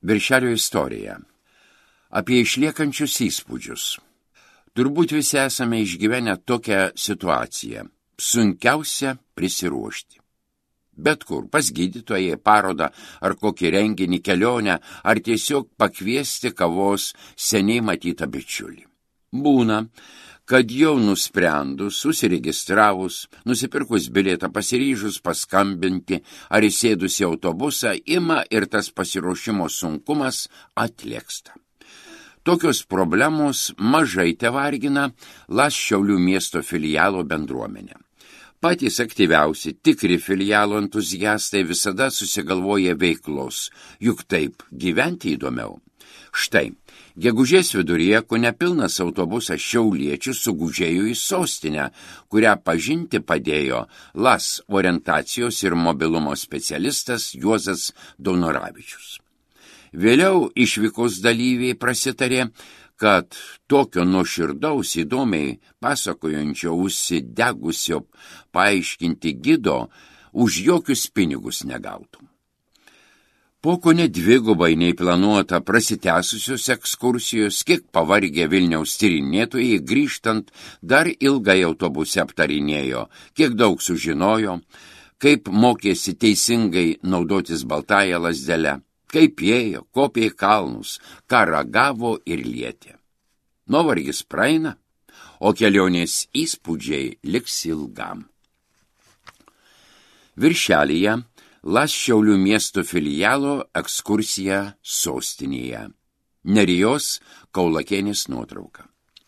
Viršelio istorija. Apie išliekančius įspūdžius. Turbūt visi esame išgyvenę tokią situaciją. Sunkiausia prisiruošti. Bet kur, pas gydytoją, parodą ar kokį renginį, kelionę, ar tiesiog pakviesti kavos seniai matytą bičiulį. Būna, kad jau nusprendus, susiregistravus, nusipirkus bilietą, pasiryžus paskambinti ar įsėdus į autobusą, ima ir tas pasiruošimo sunkumas atlėksta. Tokios problemos mažai tevargina LAS Šiaulių miesto filialo bendruomenę. Patys aktyviausi, tikri filialo entuziastai visada susigalvoja veiklos, juk taip gyventi įdomiau. Štai, gegužės viduryje nepilnas autobusas šiauliečių sugužėjo į sostinę, kurią pažinti padėjo LAS orientacijos ir mobilumo specialistas Juozas Daunoravičius. Vėliau išvykos dalyviai prasitarė, kad tokio nuoširdaus įdomiai pasakojančio užsidegusio paaiškinti gido už jokius pinigus negautų. Po kone dvigubai nei planuota prasitęsusios ekskursijos, kiek pavargę Vilniaus tyrinėtojai grįžtant dar ilgai autobuse aptarinėjo, kiek daug sužinojo, kaip mokėsi teisingai naudotis baltąją lazdelę, kaip ėjo, kopė į kalnus, ką ragavo ir lietė. Nuovargis praeina, o kelionės įspūdžiai liks ilgam. Viršelyje LAS Šiaulių miesto filialo ekskursija sostinėje. Nerijos Kaulakienės nuotrauka.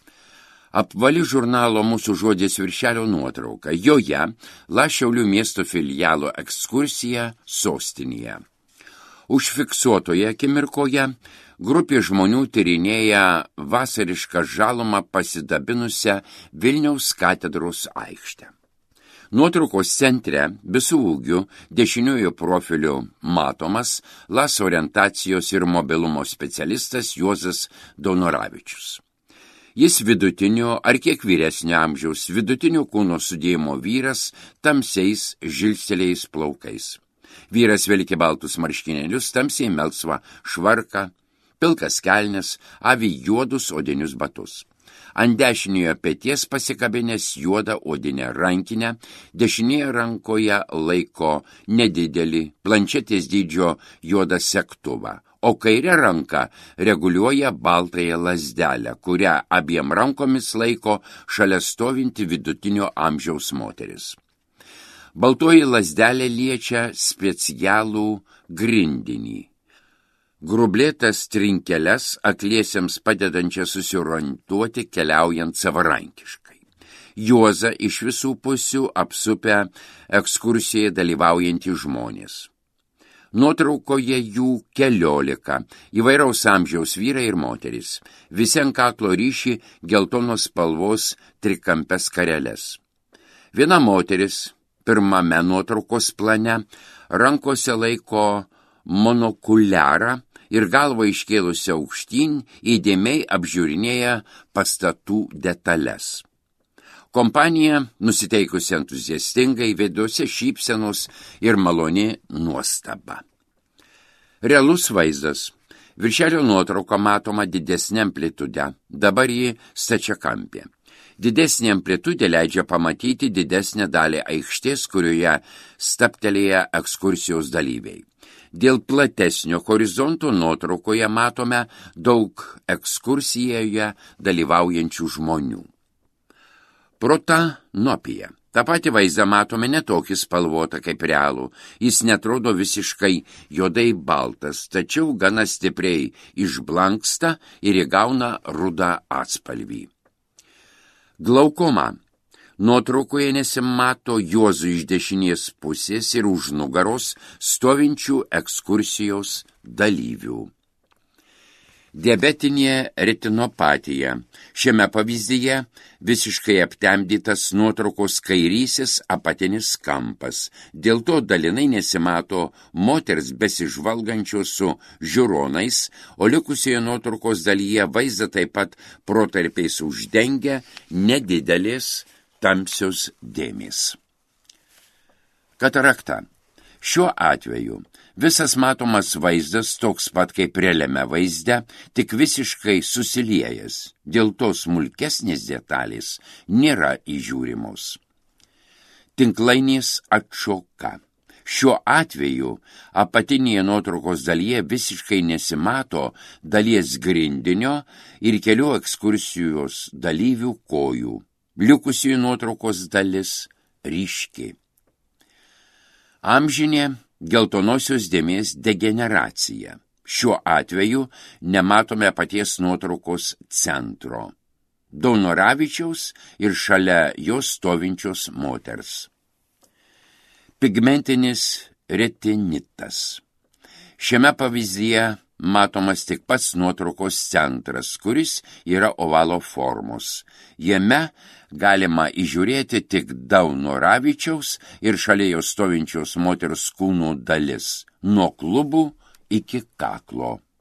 Apvali žurnalo Mūsų žodis viršelio nuotrauka. Joje LAS Šiaulių miesto filialo ekskursija sostinėje. Užfiksuotoje akimirkoje grupė žmonių tyrinėja vasarišką žalumą pasidabinusią Vilniaus katedros aikštę. Nuotraukos centre visų ūgių dešiniųjų profilių matomas LAS orientacijos ir mobilumo specialistas Juozas Daunoravičius. Jis vidutinio ar kiek vyresnio amžiaus vidutinio kūno sudėjimo vyras tamsiais žilsteliais plaukais. Vyras vilki baltus marškinėlius, tamsiai melsvą švarką, pilkas kelnes, avi juodus odinius batus. Ant dešiniojo peties pasikabinęs juodą odinę rankinę, dešinėje rankoje laiko nedidelį planšetės dydžio juodą segtuvą, o kairė ranka reguliuoja baltąją lazdelę, kurią abiem rankomis laiko šalia stovinti vidutinio amžiaus moteris. Baltoji lazdelė liečia specialų grindinį. Grublėtas trinkeles akliesiems padedančią susiorientuoti keliaujant savarankiškai. Juozą iš visų pusių apsupę ekskursijoje dalyvaujantys žmonės. Nuotraukoje jų 14, įvairaus amžiaus vyrai ir moterys. Visi ant kaklo ryši geltonos spalvos trikampes skareles. Viena moteris pirmame nuotraukos plane rankose laiko monokuliarą ir galvą iškėlusi aukštyn įdėmiai apžiūrinėja pastatų detalės. Kompanija nusiteikusi entuziastingai, veiduose šypsenos ir maloni nuostaba. Realus vaizdas. Viršelio nuotrauka matoma didesnė amplitude, dabar ji stačiakampė. Didesnė amplitudė leidžia pamatyti didesnę dalį aikštės, kurioje stabtelėja ekskursijos dalyviai. Dėl platesnio horizonto nuotraukoje matome daug ekskursijoje dalyvaujančių žmonių. Protanopija. Ta pati vaizdą matome netokį spalvotą kaip realų. Jis netrodo visiškai juodai baltas, tačiau gana stipriai išblanksta ir įgauna rudą atspalvį. Glaukoma. Nuotraukoje nesimato Juozų iš dešinės pusės ir už nugaros stovinčių ekskursijos dalyvių. Diabetinė retinopatija. Šiame pavyzdyje visiškai aptemdytas nuotraukos kairysis apatinis kampas. Dėl to dalinai nesimato moters besižvalgančios su žiūronais, o likusioje nuotraukos dalyje vaizdą taip pat protarpiais uždengia nedidelės tamsios dėmės. Katarakta. Šiuo atveju visas matomas vaizdas toks pat kaip realiame vaizde, tik visiškai susiliejęs, dėl to smulkesnės detalės nėra įžiūrimos. Tinklainės atšoka. Šiuo atveju apatinėje nuotraukos dalyje visiškai nesimato dalies grindinio ir kelių ekskursijos dalyvių kojų. Likusiųjų nuotraukos dalis ryški. Amžinė geltonosios dėmės degeneracija. Šiuo atveju nematome paties nuotraukos centro. Daunoravičiaus ir šalia jos stovinčios moters. Pigmentinis retinitas. Šiame pavyzdyje matomas tik pats nuotraukos centras, kuris yra ovalo formos. Jame galima įžiūrėti tik Daunoravičiaus ir šalia jos stovinčios moters kūnų dalis, nuo klubų iki kaklo.